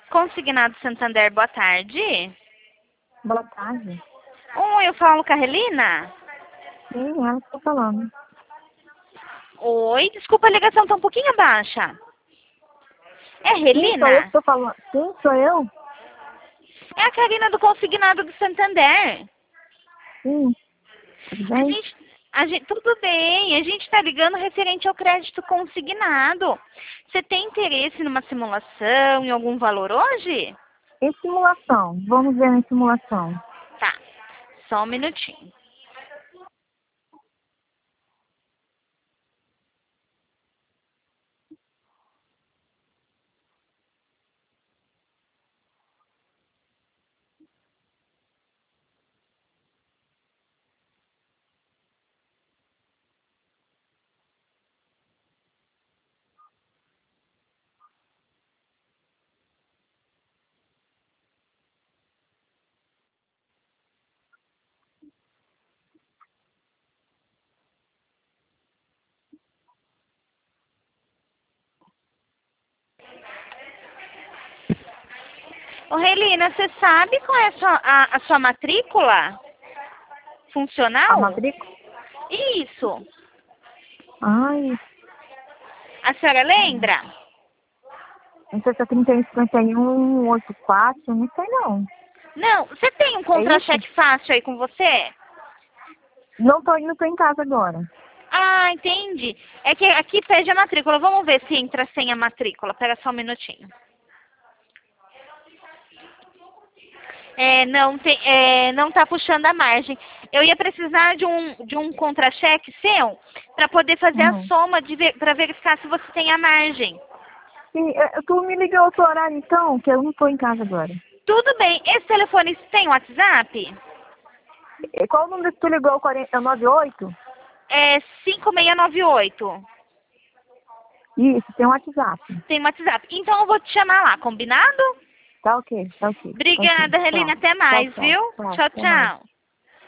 Consignado Santander, boa tarde. Boa tarde. Oi, eu falo com a Relina? Sim, ela está falando. Oi, desculpa, a ligação tá um pouquinho baixa. É Sim, sou eu que Relina? estou falando. Sim, sou eu. É a Karina do Consignado do Santander. Sim, tudo A bem? gente, tudo bem, a gente está ligando referente ao crédito consignado. Você tem interesse numa simulação, em algum valor hoje? Em simulação. Vamos ver em simulação. Tá, só um minutinho. Ô, Relina, você sabe qual é a sua matrícula A funcional? matrícula? Isso. Ai, A senhora lembra? não sei se é 315184, não sei não. Não, você tem um É isso? contra-cheque fácil aí com você? Não tô indo, tô em casa agora. Ah, entendi. É que aqui pede a matrícula. Vamos ver se entra sem a matrícula. Pera só um minutinho. Não tá puxando a margem. Eu ia precisar de um contra-cheque seu para poder fazer a Uhum. soma para verificar se você tem a margem. Sim, tu me ligou outro horário então, que eu não tô em casa agora. Tudo bem. Esse telefone tem WhatsApp? E qual o número que tu ligou? 98? É 5698. Isso, tem um WhatsApp. Tem WhatsApp. Então eu vou te chamar lá, combinado? Tá ok, tá ok. Tá ok. Obrigada, Relina. Tchau. Até Tchau, mais, tchau. viu? Tchau, Tchau, até mais. tchau.